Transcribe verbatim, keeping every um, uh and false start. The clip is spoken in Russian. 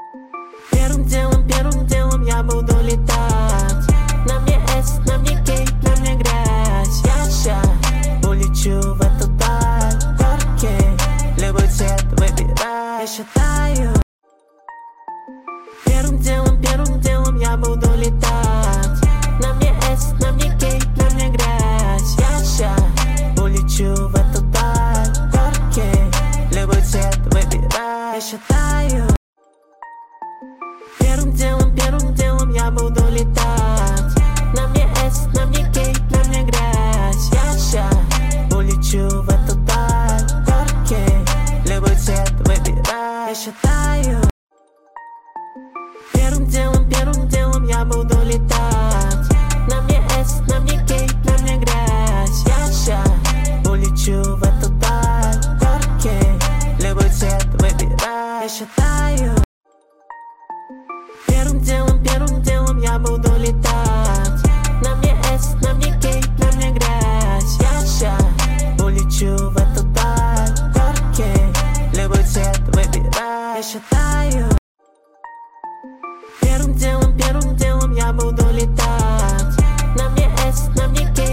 Первым делом, первым делом я буду летать. На мне S, на мне K, на мне грязь. Я ща улечу в эту даль. Окей, любой цвет выбирай. Я считаю. Первым делом, первым делом я буду летать. На мне S, на мне K, на мне грязь. Я ща улечу в эту даль. Окей, любой цвет выбирай. Я считаю. Первым делом, первым делом я буду летать. На мне S, на мне K, на мне грязь. Я ща улечу в эту даль. Окей, любой цвет выбирай. Я считаю. Первым делом, первым делом я буду летать. На мне S, на мне K, на мне грязь. Я ща улечу в эту даль. Окей, любой цвет выбирай. Я считаю. Первым делом, первым делом я буду летать. На мне S, на мне K, на мне грязь. Я ща улечу в эту даль. Окей, любой цвет выбирай. Я считаю. Первым делом, первым делом я буду летать. На мне S, на мне K,